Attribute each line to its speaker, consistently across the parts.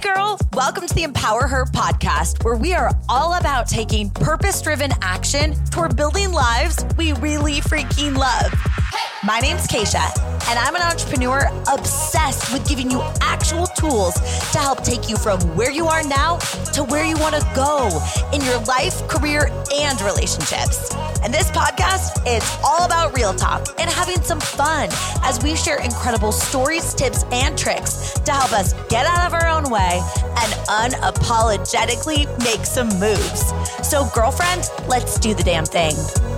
Speaker 1: girl. Welcome to the Empower Her podcast, where we are all about taking purpose-driven action toward building lives we really freaking love. My name's Keisha, and I'm an entrepreneur obsessed with giving you actual tools to help take you from where you are now to where you want to go in your life, career, and relationships. And this podcast is all about real talk and having some fun as we share incredible stories, tips, and tricks to help us get out of our own way and unapologetically make some moves. So, girlfriend, let's do the damn thing.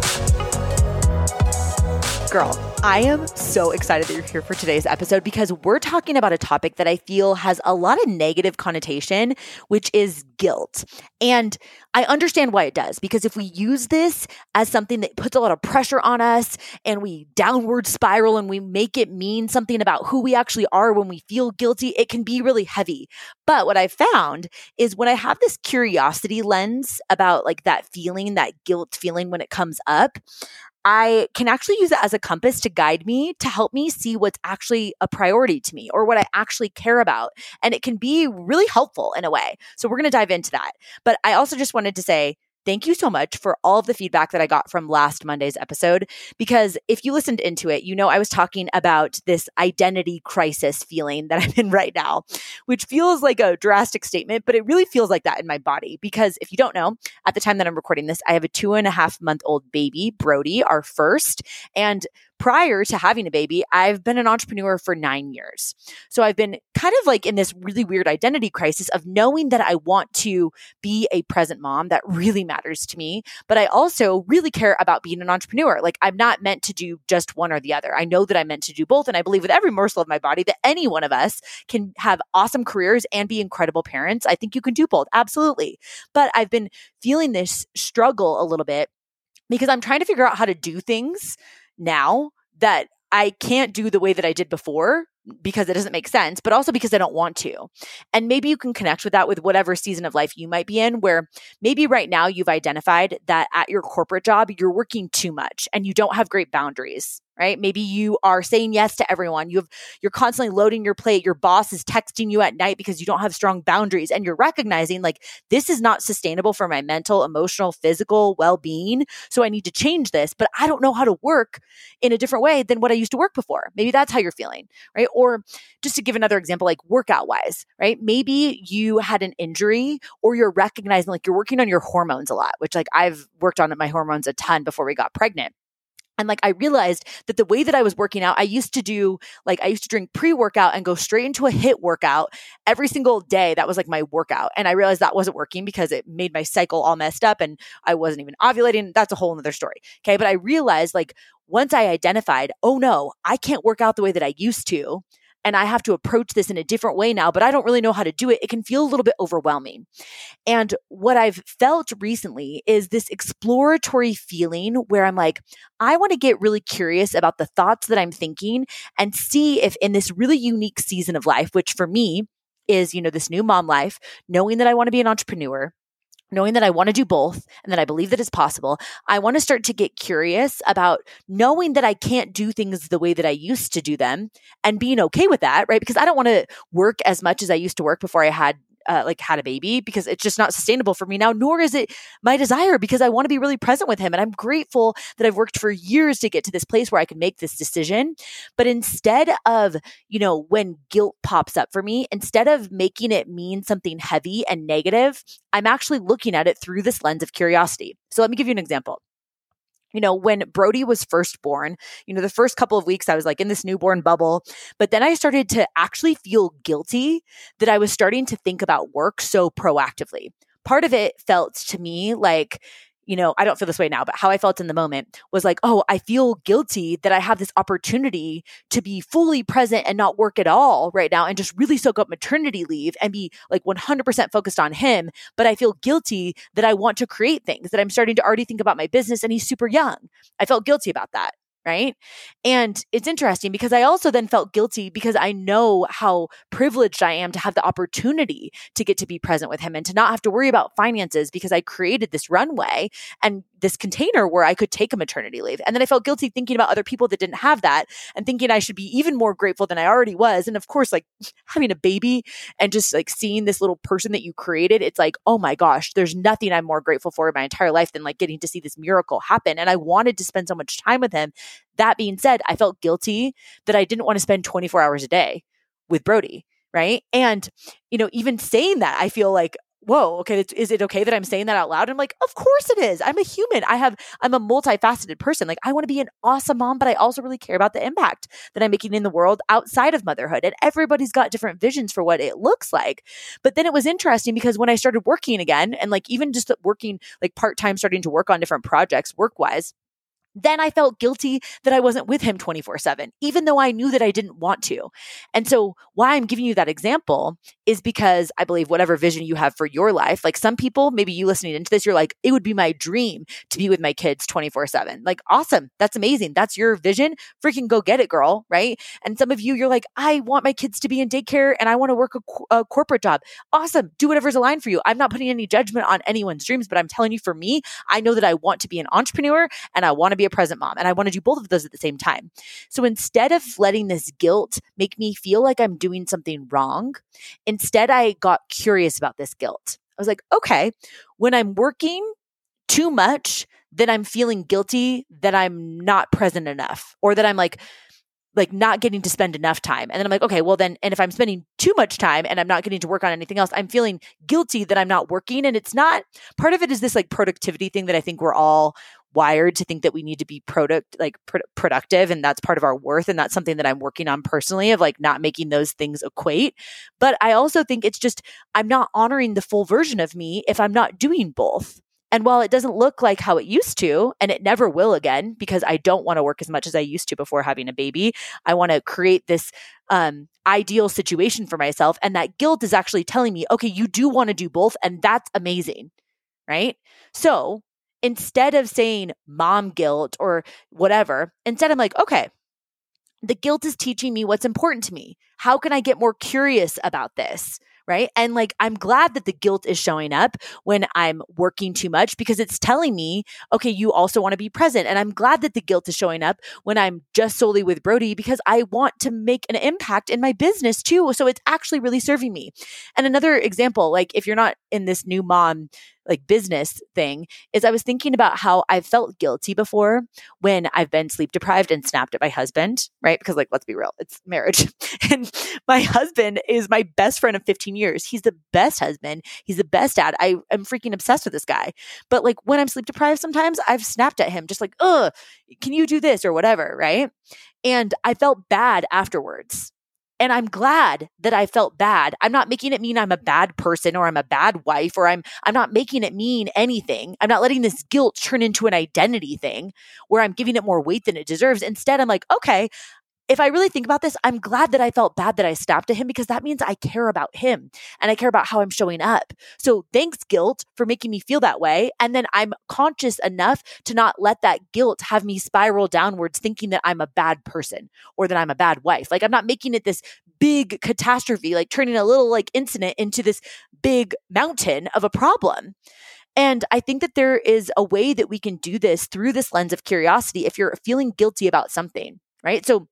Speaker 1: Girl, I am so excited that you're here for today's episode because we're talking about a topic that I feel has a lot of negative connotation, which is guilt. And I understand why it does, because if we use this as something that puts a lot of pressure on us and we downward spiral and we make it mean something about who we actually are when we feel guilty, it can be really heavy. But what I found is when I have this curiosity lens about like that feeling, that guilt feeling when it comes up, I can actually use it as a compass to guide me, to help me see what's actually a priority to me or what I actually care about. And it can be really helpful in a way. So we're going to dive into that. But I also just wanted to say, thank you so much for all of the feedback that I got from last Monday's episode, because if you listened into it, you know I was talking about this identity crisis feeling that I'm in right now, which feels like a drastic statement, but it really feels like that in my body. Because if you don't know, at the time that I'm recording this, I have a 2.5-month-old baby, Brody, our first. And prior to having a baby, I've been an entrepreneur for 9 years. So I've been kind of like in this really weird identity crisis of knowing that I want to be a present mom. That really matters to me. But I also really care about being an entrepreneur. Like I'm not meant to do just one or the other. I know that I'm meant to do both. And I believe with every morsel of my body that any one of us can have awesome careers and be incredible parents. I think you can do both. Absolutely. But I've been feeling this struggle a little bit because I'm trying to figure out how to do things now that I can't do the way that I did before because it doesn't make sense, but also because I don't want to. And maybe you can connect with that with whatever season of life you might be in, where maybe right now you've identified that at your corporate job, you're working too much and you don't have great boundaries, right? Maybe you are saying yes to everyone. You're constantly loading your plate. Your boss is texting you at night because you don't have strong boundaries. And you're recognizing like, this is not sustainable for my mental, emotional, physical well-being. So I need to change this, but I don't know how to work in a different way than what I used to work before. Maybe that's how you're feeling, right? Or just to give another example, like workout wise, right? Maybe you had an injury or you're recognizing like you're working on your hormones a lot, which like I've worked on my hormones a ton before we got pregnant. And like, I realized that the way that I was working out, I used to drink pre-workout and go straight into a HIIT workout every single day. That was like my workout. And I realized that wasn't working because it made my cycle all messed up and I wasn't even ovulating. That's a whole nother story. Okay. But I realized like once I identified, oh no, I can't work out the way that I used to. And I have to approach this in a different way now, but I don't really know how to do it. It can feel a little bit overwhelming. And what I've felt recently is this exploratory feeling where I'm like, I want to get really curious about the thoughts that I'm thinking and see if in this really unique season of life, which for me is, this new mom life, knowing that I want to be an entrepreneur, knowing that I want to do both and that I believe that it's possible, I want to start to get curious about knowing that I can't do things the way that I used to do them and being okay with that, right? Because I don't want to work as much as I used to work before I had a baby, because it's just not sustainable for me now, nor is it my desire, because I want to be really present with him. And I'm grateful that I've worked for years to get to this place where I can make this decision. But instead of, when guilt pops up for me, instead of making it mean something heavy and negative, I'm actually looking at it through this lens of curiosity. So let me give you an example. When Brody was first born, the first couple of weeks I was like in this newborn bubble, but then I started to actually feel guilty that I was starting to think about work so proactively. Part of it felt to me like, I don't feel this way now, but how I felt in the moment was like, oh, I feel guilty that I have this opportunity to be fully present and not work at all right now and just really soak up maternity leave and be like 100% focused on him. But I feel guilty that I want to create things, that I'm starting to already think about my business and he's super young. I felt guilty about that. Right. And it's interesting because I also then felt guilty because I know how privileged I am to have the opportunity to get to be present with him and to not have to worry about finances because I created this runway. And, this container where I could take a maternity leave. And then I felt guilty thinking about other people that didn't have that and thinking I should be even more grateful than I already was. And of course, like having a baby and just like seeing this little person that you created, it's like, oh my gosh, there's nothing I'm more grateful for in my entire life than like getting to see this miracle happen. And I wanted to spend so much time with him. That being said, I felt guilty that I didn't want to spend 24 hours a day with Brody. Right. And, even saying that, I feel like, whoa, okay, is it okay that I'm saying that out loud? I'm like, of course it is. I'm a human. I'm a multifaceted person. Like I want to be an awesome mom, but I also really care about the impact that I'm making in the world outside of motherhood. And everybody's got different visions for what it looks like. But then it was interesting because when I started working again and like even just working like part-time, starting to work on different projects work-wise, then I felt guilty that I wasn't with him 24/7, even though I knew that I didn't want to. And so why I'm giving you that example is because I believe whatever vision you have for your life, like some people, maybe you listening into this, you're like, it would be my dream to be with my kids 24/7. Like, awesome. That's amazing. That's your vision. Freaking go get it, girl. Right. And some of you, you're like, I want my kids to be in daycare and I want to work a corporate job. Awesome. Do whatever's aligned for you. I'm not putting any judgment on anyone's dreams, but I'm telling you, for me, I know that I want to be an entrepreneur and I want to be a present mom. And I want to do both of those at the same time. So instead of letting this guilt make me feel like I'm doing something wrong, instead I got curious about this guilt. I was like, okay, when I'm working too much, then I'm feeling guilty that I'm not present enough or that I'm like not getting to spend enough time. And then I'm like, okay, well then, and if I'm spending too much time and I'm not getting to work on anything else, I'm feeling guilty that I'm not working. And it's not, part of it is this like productivity thing that I think we're all wired to think that we need to be productive. And that's part of our worth. And that's something that I'm working on personally, of like not making those things equate. But I also think it's just, I'm not honoring the full version of me if I'm not doing both. And while it doesn't look like how it used to, and it never will again, because I don't want to work as much as I used to before having a baby, I want to create this ideal situation for myself. And that guilt is actually telling me, okay, you do want to do both. And that's amazing. Right? So instead of saying mom guilt or whatever, instead I'm like, okay, the guilt is teaching me what's important to me. How can I get more curious about this? Right. And like, I'm glad that the guilt is showing up when I'm working too much, because it's telling me, okay, you also want to be present. And I'm glad that the guilt is showing up when I'm just solely with Brody, because I want to make an impact in my business too. So it's actually really serving me. And another example, like if you're not in this new mom like business thing, is I was thinking about how I felt guilty before when I've been sleep deprived and snapped at my husband, right? Because like, let's be real, it's marriage. And my husband is my best friend of 15 years. He's the best husband. He's the best dad. I am freaking obsessed with this guy. But like when I'm sleep deprived, sometimes I've snapped at him just like, can you do this or whatever, right? And I felt bad afterwards. And I'm glad that I felt bad. I'm not making it mean I'm a bad person or I'm a bad wife, or I'm not making it mean anything. I'm not letting this guilt turn into an identity thing where I'm giving it more weight than it deserves. Instead, I'm like, okay, if I really think about this, I'm glad that I felt bad that I snapped at him, because that means I care about him and I care about how I'm showing up. So thanks, guilt, for making me feel that way. And then I'm conscious enough to not let that guilt have me spiral downwards thinking that I'm a bad person or that I'm a bad wife. Like I'm not making it this big catastrophe, like turning a little like incident into this big mountain of a problem. And I think that there is a way that we can do this through this lens of curiosity if you're feeling guilty about something, right? So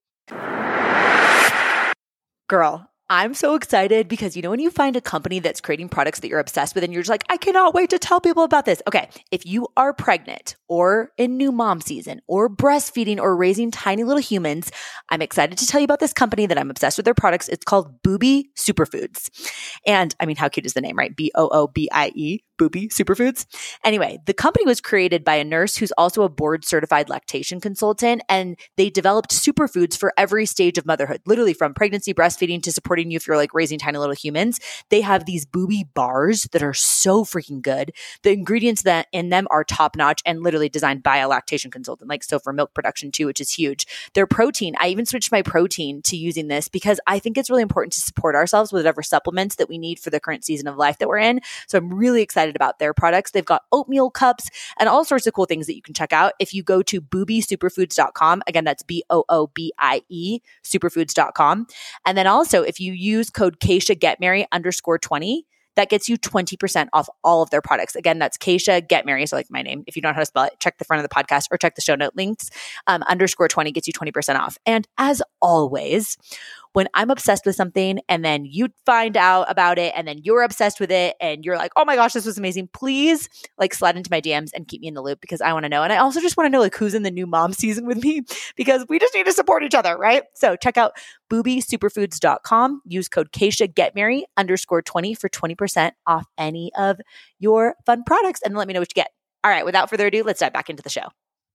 Speaker 1: girl, I'm so excited because when you find a company that's creating products that you're obsessed with and you're just like, I cannot wait to tell people about this. Okay. If you are pregnant or in new mom season or breastfeeding or raising tiny little humans, I'm excited to tell you about this company that I'm obsessed with their products. It's called Boobie Superfoods. And I mean, how cute is the name, right? Boobie, Boobie Superfoods. Anyway, the company was created by a nurse who's also a board certified lactation consultant, and they developed superfoods for every stage of motherhood, literally from pregnancy, breastfeeding to supporting you if you're like raising tiny little humans. They have these Boobie bars that are so freaking good. The ingredients that in them are top notch and literally designed by a lactation consultant, like so for milk production too, which is huge. Their protein, I even switched my protein to using this because I think it's really important to support ourselves with whatever supplements that we need for the current season of life that we're in. So I'm really excited about their products. They've got oatmeal cups and all sorts of cool things that you can check out if you go to boobiesuperfoods.com. Again, that's BOOBIE superfoods.com. And then also if you use code Keisha Get Merry _20, that gets you 20% off all of their products. Again, that's Kacia Get Mary. So like my name, if you don't know how to spell it, check the front of the podcast or check the show note links. _20 gets you 20% off. And as always, when I'm obsessed with something and then you find out about it and then you're obsessed with it and you're like, oh my gosh, this was amazing, please like slide into my DMs and keep me in the loop because I want to know. And I also just want to know like who's in the new mom season with me because we just need to support each other, right? So check out boobiesuperfoods.com. Use code Kacia Get Mary _20 for 20% off any of your fun products and let me know what you get. All right, without further ado, let's dive back into the show.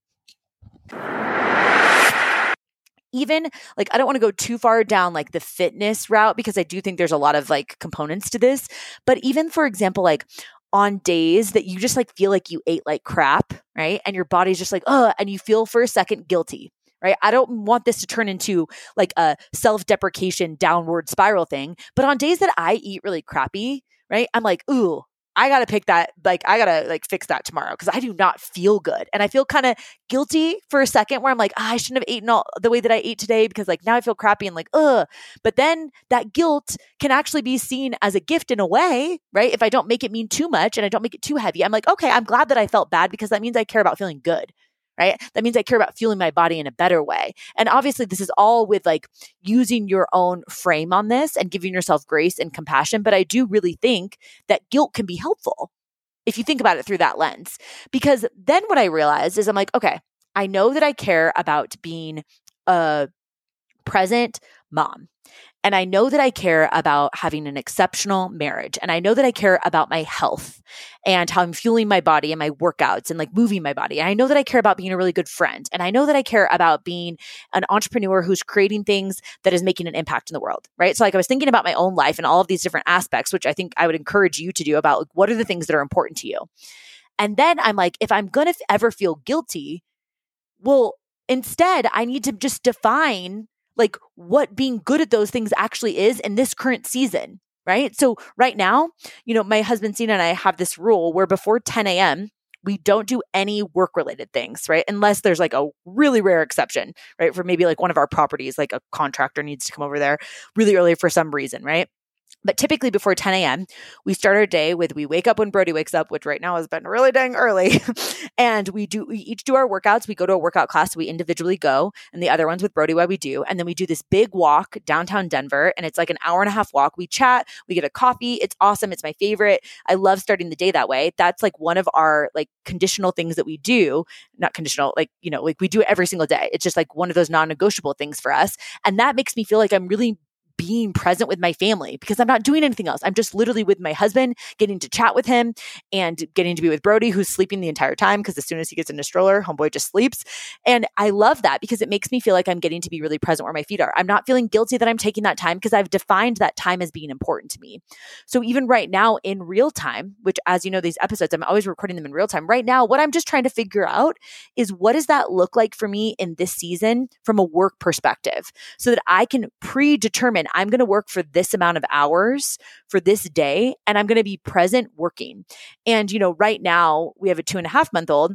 Speaker 1: Even like, I don't want to go too far down like the fitness route because I do think there's a lot of like components to this. But even for example, like on days that you just like feel like you ate like crap, right? And your body's just like, oh, and you feel for a second guilty, right? I don't want this to turn into like a self-deprecation downward spiral thing. But on days that I eat really crappy, right? I'm like, ooh, I got to pick that, like, I got to like fix that tomorrow because I do not feel good. And I feel kind of guilty for a second where I'm like, I shouldn't have eaten all the way that I ate today because like now I feel crappy and like, ugh. But then that guilt can actually be seen as a gift in a way, right? If I don't make it mean too much and I don't make it too heavy, I'm like, okay, I'm glad that I felt bad because that means I care about feeling good. Right? That means I care about fueling my body in a better way. And obviously this is all with like using your own frame on this and giving yourself grace and compassion. But I do really think that guilt can be helpful if you think about it through that lens. Because then what I realized is I'm like, okay, I know that I care about being a present mom. And I know that I care about having an exceptional marriage. And I know that I care about my health and how I'm fueling my body and my workouts and like moving my body. And I know that I care about being a really good friend. And I know that I care about being an entrepreneur who's creating things that is making an impact in the world, right? So like I was thinking about my own life and all of these different aspects, which I think I would encourage you to do about like, what are the things that are important to you? And then I'm like, if I'm going to ever feel guilty, well, instead I need to just define like what being good at those things actually is in this current season, right? So right now, you know, my husband Sina and I have this rule where before 10 a.m., we don't do any work-related things, right? Unless there's like a really rare exception, right? For maybe like one of our properties, like a contractor needs to come over there really early for some reason, right? But typically before 10 a.m., we start our day with, we wake up when Brody wakes up, which right now has been really dang early. And we each do our workouts. We go to a workout class. We individually go and the other ones with Brody while we do. And then we do this big walk downtown Denver. And it's like an hour and a half walk. We chat, we get a coffee. It's awesome. It's my favorite. I love starting the day that way. That's like one of our like conditional things that we do, not conditional, like, you know, like we do it every single day. It's just like one of those non-negotiable things for us. And that makes me feel like I'm really being present with my family because I'm not doing anything else. I'm just literally with my husband, getting to chat with him and getting to be with Brody, who's sleeping the entire time because as soon as he gets in a stroller, homeboy just sleeps. And I love that because it makes me feel like I'm getting to be really present where my feet are. I'm not feeling guilty that I'm taking that time because I've defined that time as being important to me. So even right now in real time, which as you know, these episodes, I'm always recording them in real time. Right now, what I'm just trying to figure out is what does that look like for me in this season from a work perspective so that I can predetermine I'm going to work for this amount of hours for this day, and I'm going to be present working. And, you know, right now we have a 2.5-month-old.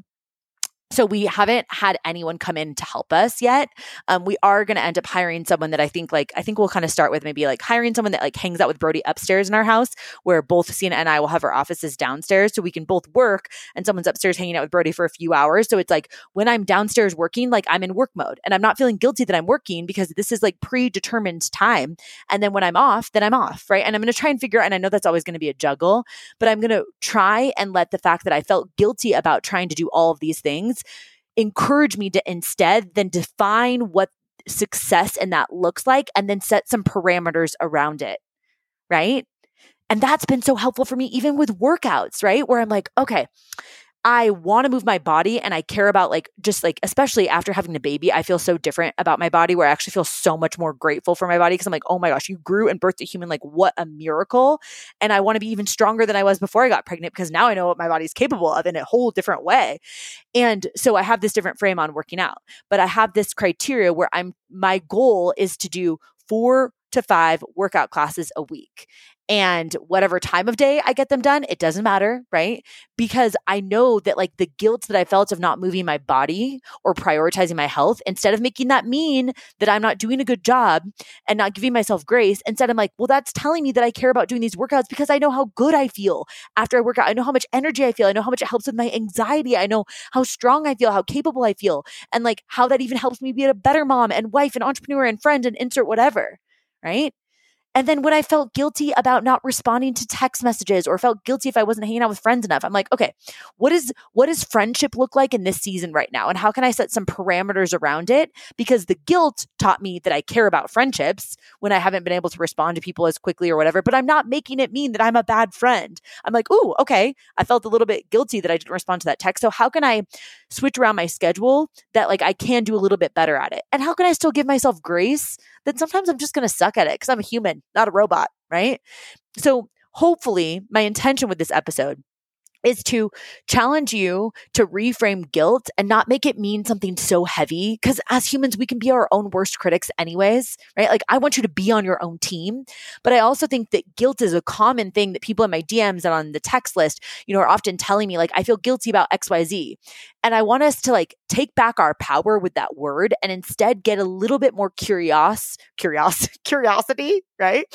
Speaker 1: So we haven't had anyone come in to help us yet. We are going to end up hiring someone that I think we'll kind of start with maybe like hiring someone that like hangs out with Brody upstairs in our house where both Sina and I will have our offices downstairs so we can both work and someone's upstairs hanging out with Brody for a few hours. So it's like when I'm downstairs working, like I'm in work mode and I'm not feeling guilty that I'm working because this is like predetermined time. And then when I'm off, then I'm off, right? And I'm going to try and figure out, and I know that's always going to be a juggle, but I'm going to try and let the fact that I felt guilty about trying to do all of these things encourage me to instead then define what success in that looks like and then set some parameters around it, right? And that's been so helpful for me even with workouts, right? Where I'm like, okay, I want to move my body and I care about like, just like, especially after having a baby, I feel so different about my body where I actually feel so much more grateful for my body because I'm like, oh my gosh, you grew and birthed a human, like what a miracle. And I want to be even stronger than I was before I got pregnant because now I know what my body's capable of in a whole different way. And so I have this different frame on working out, but I have this criteria where my goal is to do 4 to 5 workout classes a week. And whatever time of day I get them done, it doesn't matter, right? Because I know that like the guilt that I felt of not moving my body or prioritizing my health, instead of making that mean that I'm not doing a good job and not giving myself grace, instead I'm like, well, that's telling me that I care about doing these workouts because I know how good I feel after I work out. I know how much energy I feel. I know how much it helps with my anxiety. I know how strong I feel, how capable I feel, and like how that even helps me be a better mom and wife and entrepreneur and friend and insert whatever, right? And then when I felt guilty about not responding to text messages or felt guilty if I wasn't hanging out with friends enough, I'm like, okay, what does friendship look like in this season right now? And how can I set some parameters around it? Because the guilt taught me that I care about friendships when I haven't been able to respond to people as quickly or whatever, but I'm not making it mean that I'm a bad friend. I'm like, ooh, okay, I felt a little bit guilty that I didn't respond to that text. So how can I switch around my schedule that like I can do a little bit better at it? And how can I still give myself grace that sometimes I'm just going to suck at it because I'm a human, not a robot, right? So hopefully my intention with this episode is to challenge you to reframe guilt and not make it mean something so heavy. Because as humans, we can be our own worst critics anyways, right? Like I want you to be on your own team. But I also think that guilt is a common thing that people in my DMs and on the text list, are often telling me like, I feel guilty about XYZ. And I want us to like take back our power with that word and instead get a little bit more curiosity, right?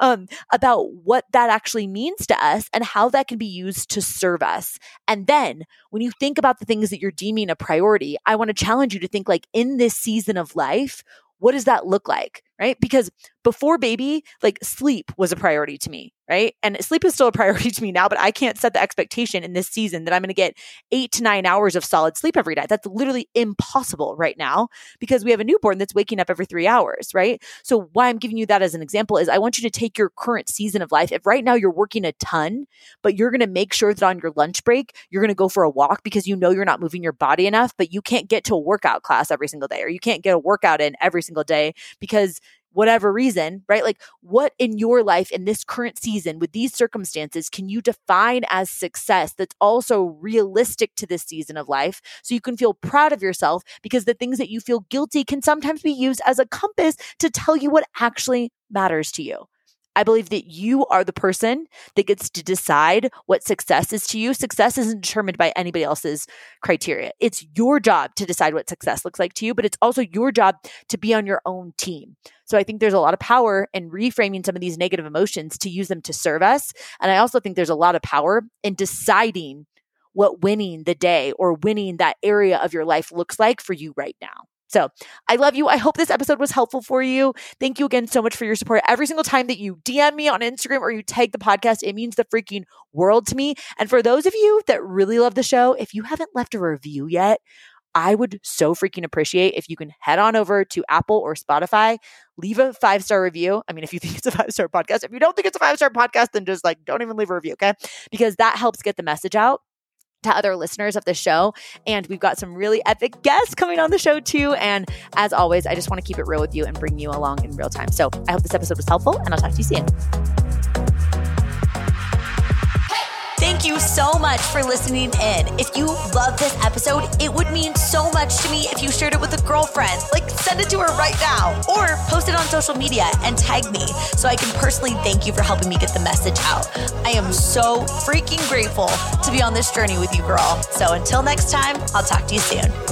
Speaker 1: About what that actually means to us and how that can be used to serve us. And then when you think about the things that you're deeming a priority, I want to challenge you to think like in this season of life, what does that look like, right? Because before baby, like sleep was a priority to me, right? And sleep is still a priority to me now, but I can't set the expectation in this season that I'm going to get 8 to 9 hours of solid sleep every night. That's literally impossible right now because we have a newborn that's waking up every 3 hours, right? So why I'm giving you that as an example is I want you to take your current season of life. If right now you're working a ton, but you're going to make sure that on your lunch break, you're going to go for a walk because you know you're not moving your body enough, but you can't get to a workout class every single day, or you can't get a workout in every single day because whatever reason, right? Like what in your life in this current season with these circumstances can you define as success that's also realistic to this season of life so you can feel proud of yourself, because the things that you feel guilty can sometimes be used as a compass to tell you what actually matters to you. I believe that you are the person that gets to decide what success is to you. Success isn't determined by anybody else's criteria. It's your job to decide what success looks like to you, but it's also your job to be on your own team. So I think there's a lot of power in reframing some of these negative emotions to use them to serve us. And I also think there's a lot of power in deciding what winning the day or winning that area of your life looks like for you right now. So I love you. I hope this episode was helpful for you. Thank you again so much for your support. Every single time that you DM me on Instagram or you tag the podcast, it means the freaking world to me. And for those of you that really love the show, if you haven't left a review yet, I would so freaking appreciate if you can head on over to Apple or Spotify, leave a 5-star review. I mean, if you think it's a 5-star podcast, if you don't think it's a 5-star podcast, then just like, don't even leave a review. Okay. Because that helps get the message out to other listeners of the show. And we've got some really epic guests coming on the show too. And as always, I just want to keep it real with you and bring you along in real time. So I hope this episode was helpful and I'll talk to you soon. Thank you so much for listening in. If you love this episode, it would mean so much to me if you shared it with a girlfriend. Like send it to her right now or post it on social media and tag me so I can personally thank you for helping me get the message out. I am so freaking grateful to be on this journey with you, girl. So until next time, I'll talk to you soon.